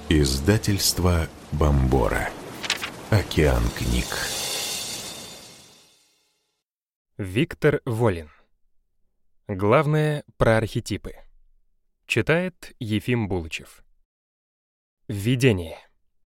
Издательство Бомбора. Океан книг. Виктор Волин. Главное про архетипы. Читает Ефим Булычев. Введение.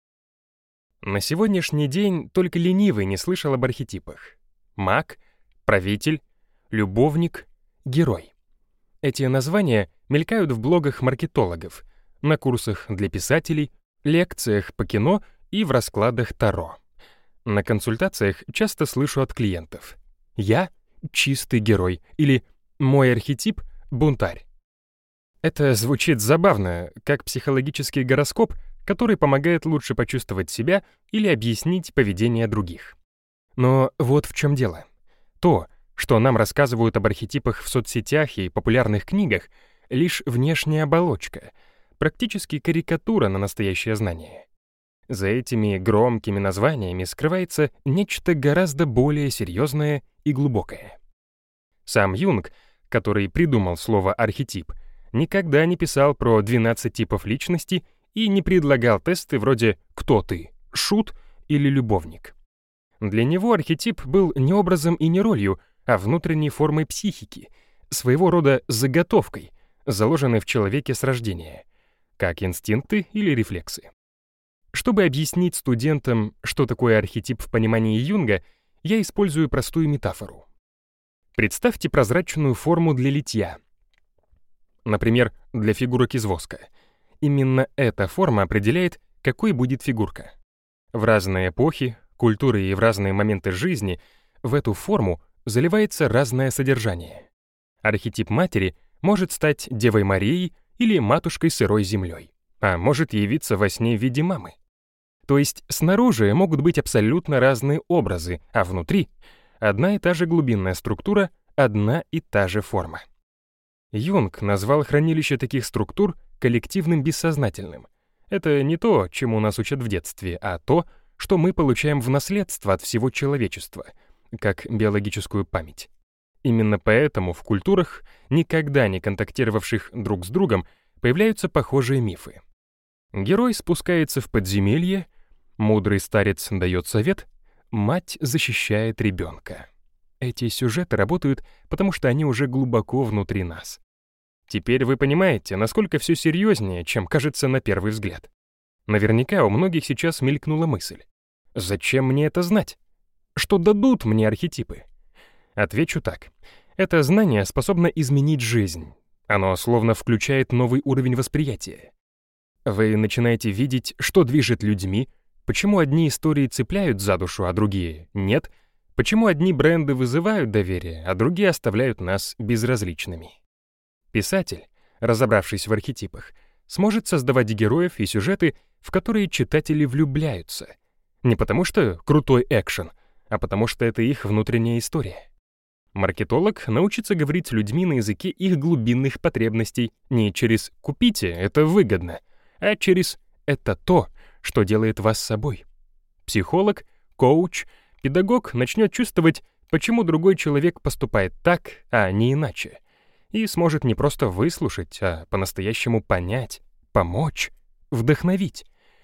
На сегодняшний день только ленивый не слышал об архетипах. Маг, правитель, любовник, герой. Эти названия мелькают в блогах маркетологов, на курсах для писателей, лекциях по кино и в раскладах Таро. На консультациях часто слышу от клиентов: «Я — чистый герой» или «Мой архетип — бунтарь». Это звучит забавно, как психологический гороскоп, который помогает лучше почувствовать себя или объяснить поведение других. Но вот в чем дело. То, что нам рассказывают об архетипах в соцсетях и популярных книгах, лишь внешняя оболочка, практически карикатура на настоящее знание. За этими громкими названиями скрывается нечто гораздо более серьезное и глубокое. Сам Юнг, который придумал слово «архетип», никогда не писал про 12 типов личности и не предлагал тесты вроде «Кто ты? Шут или любовник?». Для него архетип был не образом и не ролью, а внутренней формой психики, своего рода заготовкой, заложенной в человеке с рождения, как инстинкты или рефлексы. Чтобы объяснить студентам, что такое архетип в понимании Юнга, я использую простую метафору. Представьте прозрачную форму для литья. Например, для фигурок из воска. Именно эта форма определяет, какой будет фигурка. В разные эпохи, культуры и в разные моменты жизни в эту форму заливается разное содержание. Архетип матери может стать Девой Марией или матушкой сырой землей, а может явиться во сне в виде мамы. То есть снаружи могут быть абсолютно разные образы, а внутри одна и та же глубинная структура, одна и та же форма. Юнг назвал хранилище таких структур коллективным бессознательным. Это не то, чему нас учат в детстве, а то, что мы получаем в наследство от всего человечества, как биологическую память. Именно поэтому в культурах, никогда не контактировавших друг с другом, появляются похожие мифы. Герой спускается в подземелье, мудрый старец дает совет, мать защищает ребенка. Эти сюжеты работают, потому что они уже глубоко внутри нас. Теперь вы понимаете, насколько все серьезнее, чем кажется на первый взгляд. Наверняка у многих сейчас мелькнула мысль: зачем мне это знать? Что дадут мне архетипы? Отвечу так. Это знание способно изменить жизнь. Оно словно включает новый уровень восприятия. Вы начинаете видеть, что движет людьми, почему одни истории цепляют за душу, а другие — нет, почему одни бренды вызывают доверие, а другие оставляют нас безразличными. Писатель, разобравшись в архетипах, сможет создавать героев и сюжеты, в которые читатели влюбляются. Не потому что крутой экшен, а потому что это их внутренняя история. Маркетолог научится говорить с людьми на языке их глубинных потребностей не через «купите, это выгодно», а через «это то, что делает вас собой». Психолог, коуч, педагог начнет чувствовать, почему другой человек поступает так, а не иначе, и сможет не просто выслушать, а по-настоящему понять, помочь, вдохновить.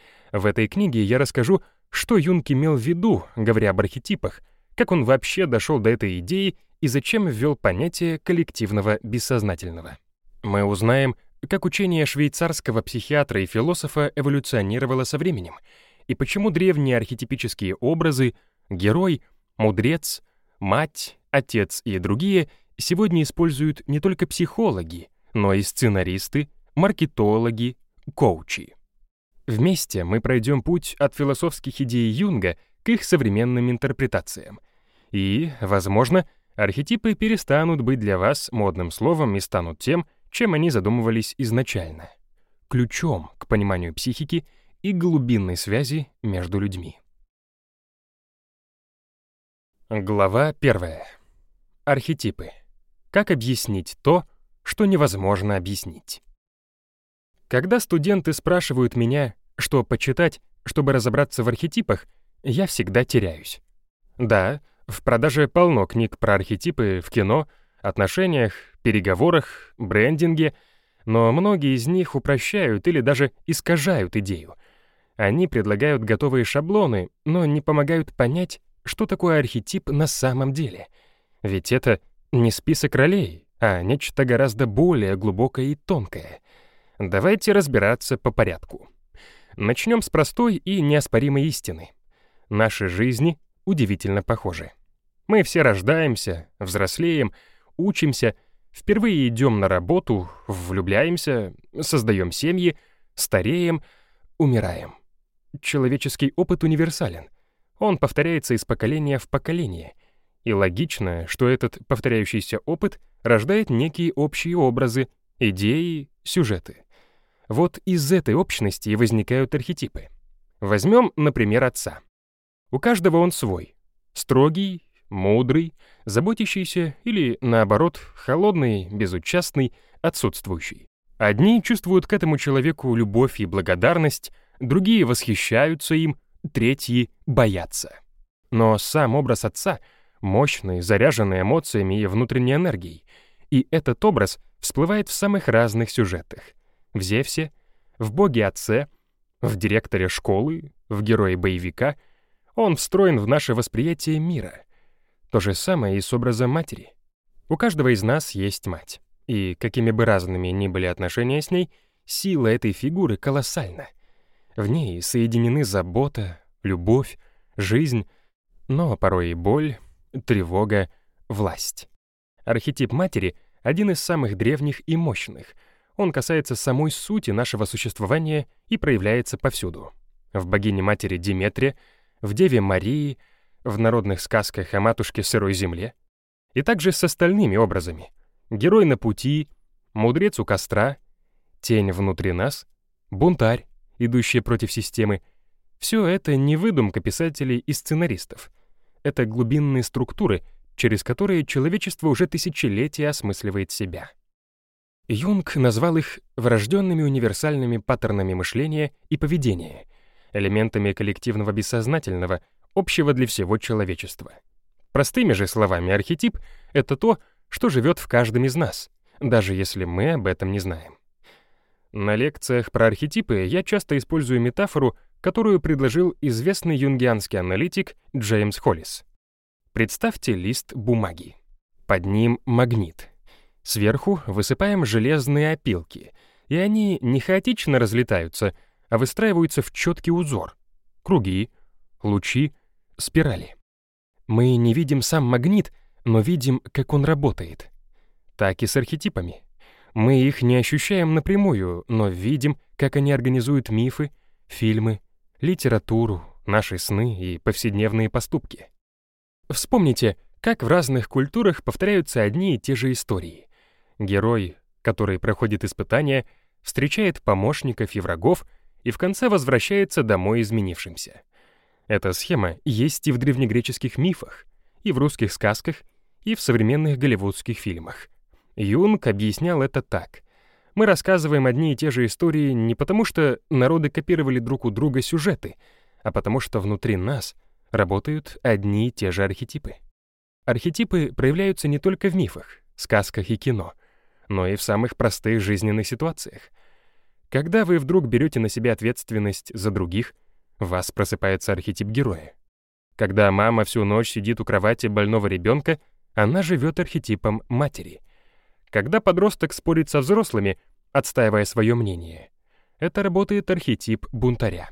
В этой книге я расскажу, что Юнг имел в виду, говоря об архетипах, как он вообще дошел до этой идеи и зачем ввел понятие коллективного бессознательного. Мы узнаем, как учение швейцарского психиатра и философа эволюционировало со временем, и почему древние архетипические образы — герой, мудрец, мать, отец и другие — сегодня используют не только психологи, но и сценаристы, маркетологи, коучи. Вместе мы пройдем путь от философских идей Юнга к их современным интерпретациям. И, возможно, архетипы перестанут быть для вас модным словом и станут тем, чем они задумывались изначально — ключом к пониманию психики и глубинной связи между людьми. Глава 1. Архетипы. Как объяснить то, что невозможно объяснить? Когда студенты спрашивают меня, что почитать, чтобы разобраться в архетипах, я всегда теряюсь. Да, в продаже полно книг про архетипы в кино, отношениях, переговорах, брендинге, Но многие из них упрощают или даже искажают идею. Они предлагают готовые шаблоны, но не помогают понять, что такое архетип на самом деле. Ведь это не список ролей, а нечто гораздо более глубокое и тонкое. Давайте разбираться по порядку. Начнем с простой и неоспоримой истины. Наши жизни удивительно похожи. Мы все рождаемся, взрослеем, учимся, впервые идем на работу, влюбляемся, создаем семьи, стареем, умираем. Человеческий опыт универсален. Он повторяется из поколения в поколение. И логично, что этот повторяющийся опыт рождает некие общие образы, идеи, сюжеты. Вот из этой общности и возникают архетипы. Возьмем, например, отца. У каждого он свой. Строгий, мудрый, заботящийся или, наоборот, холодный, безучастный, отсутствующий. Одни чувствуют к этому человеку любовь и благодарность, другие восхищаются им, третьи боятся. Но сам образ отца мощный, заряженный эмоциями и внутренней энергией, и этот образ всплывает в самых разных сюжетах. В Зевсе, в Боге-Отце, в директоре школы, в герое боевика. Он встроен в наше восприятие мира. То же самое и с образом матери. У каждого из нас есть мать. И какими бы разными ни были отношения с ней, сила этой фигуры колоссальна. В ней соединены забота, любовь, жизнь, но порой и боль, тревога, власть. Архетип матери — один из самых древних и мощных. Он касается самой сути нашего существования и проявляется повсюду. В богине-матери Диметре, в Деве Марии, в народных сказках о матушке сырой земле. И также с остальными образами. Герой на пути, мудрец у костра, тень внутри нас, бунтарь, идущий против системы. Все это не выдумка писателей и сценаристов. Это глубинные структуры, через которые человечество уже тысячелетия осмысливает себя. Юнг назвал их врожденными универсальными паттернами мышления и поведения, элементами коллективного бессознательного, общего для всего человечества. Простыми же словами, архетип — это то, что живет в каждом из нас, даже если мы об этом не знаем. На лекциях про архетипы я часто использую метафору, которую предложил известный юнгианский аналитик Джеймс Холлис. Представьте лист бумаги. Под ним магнит. Сверху высыпаем железные опилки, и они не хаотично разлетаются, а выстраиваются в четкий узор. Круги, лучи, спирали. Мы не видим сам магнит, но видим, как он работает. Так и с архетипами. Мы их не ощущаем напрямую, но видим, как они организуют мифы, фильмы, литературу, наши сны и повседневные поступки. Вспомните, как в разных культурах повторяются одни и те же истории. Герой, который проходит испытания, встречает помощников и врагов и в конце возвращается домой изменившимся. Эта схема есть и в древнегреческих мифах, и в русских сказках, и в современных голливудских фильмах. Юнг объяснял это так. Мы рассказываем одни и те же истории не потому, что народы копировали друг у друга сюжеты, а потому что внутри нас работают одни и те же архетипы. Архетипы проявляются не только в мифах, сказках и кино, но и в самых простых жизненных ситуациях. Когда вы вдруг берете на себя ответственность за других, в вас просыпается архетип героя. Когда мама всю ночь сидит у кровати больного ребенка, она живет архетипом матери. Когда подросток спорит со взрослыми, отстаивая свое мнение, это работает архетип бунтаря.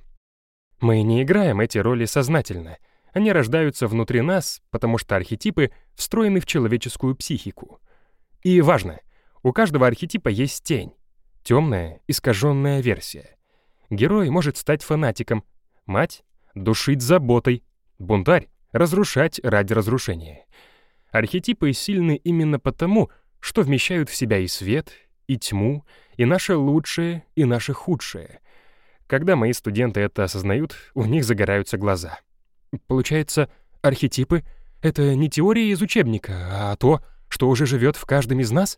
Мы не играем эти роли сознательно, они рождаются внутри нас, потому что архетипы встроены в человеческую психику. И важно, у каждого архетипа есть тень, темная, искаженная версия. Герой может стать фанатиком, мать — душить заботой, бунтарь — разрушать ради разрушения. Архетипы сильны именно потому, что вмещают в себя и свет, и тьму, и наше лучшее, и наше худшее. Когда мои студенты это осознают, у них загораются глаза. Получается, архетипы — это не теория из учебника, а то, что уже живет в каждом из нас?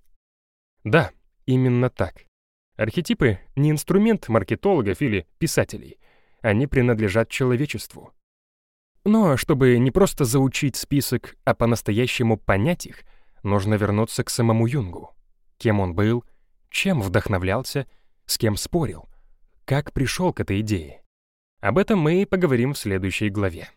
Да, именно так. Архетипы — не инструмент маркетологов или писателей. Они принадлежат человечеству. Но чтобы не просто заучить список, а по-настоящему понять их, нужно вернуться к самому Юнгу. Кем он был, Чем вдохновлялся, с кем спорил, как пришел к этой идее? Об этом мы и поговорим в следующей главе.